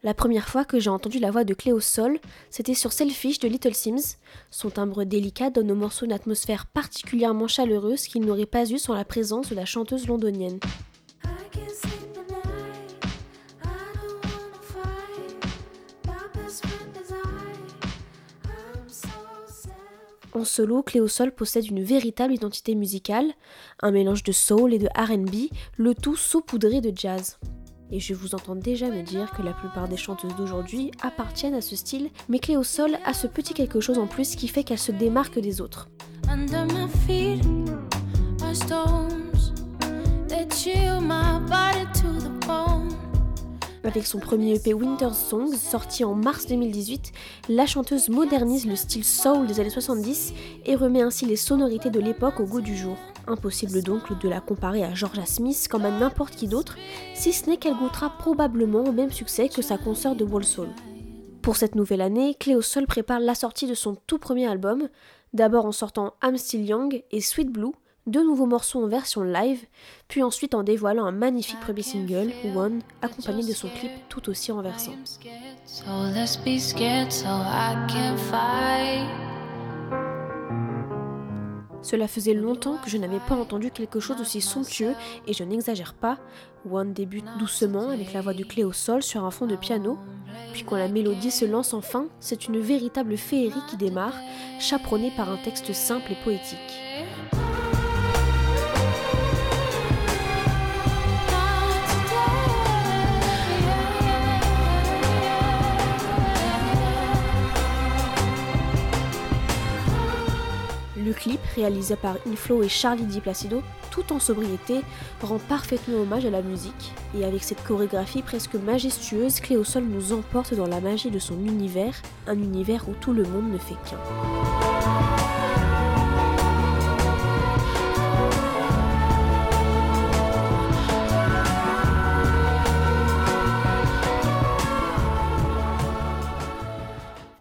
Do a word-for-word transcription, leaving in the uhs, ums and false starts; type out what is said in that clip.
La première fois que j'ai entendu la voix de Clé au sol, c'était sur Selfish de Little Sims. Son timbre délicat donne au morceau une atmosphère particulièrement chaleureuse qu'il n'aurait pas eue sans la présence de la chanteuse londonienne. En solo, Clé au sol possède une véritable identité musicale, un mélange de soul et de R and B, le tout saupoudré de jazz. Et je vous entends déjà me dire que la plupart des chanteuses d'aujourd'hui appartiennent à ce style, mais Clé au sol a ce petit quelque chose en plus qui fait qu'elle se démarque des autres. Under my feet are stones that chill my body to the bone. Avec son premier E P Winter's Songs, sorti en mars deux mille dix-huit, la chanteuse modernise le style soul des années soixante-dix et remet ainsi les sonorités de l'époque au goût du jour. Impossible donc de la comparer à Georgia Smith comme à n'importe qui d'autre, si ce n'est qu'elle goûtera probablement au même succès que sa consoeur de Wall Soul. Pour cette nouvelle année, Clé au sol prépare la sortie de son tout premier album, d'abord en sortant I'm Still Young et Sweet Blue, deux nouveaux morceaux en version live, puis ensuite en dévoilant un magnifique premier single, One, accompagné de son clip tout aussi renversant. Cela faisait longtemps que je n'avais pas entendu quelque chose d'aussi somptueux, et je n'exagère pas. One débute doucement avec la voix de Clé au sol sur un fond de piano, puis quand la mélodie se lance enfin, c'est une véritable féerie qui démarre, chaperonnée par un texte simple et poétique. Le clip, réalisé par Inflo et Charlie Di Placido, tout en sobriété, rend parfaitement hommage à la musique. Et avec cette chorégraphie presque majestueuse, Clé au sol nous emporte dans la magie de son univers, un univers où tout le monde ne fait qu'un.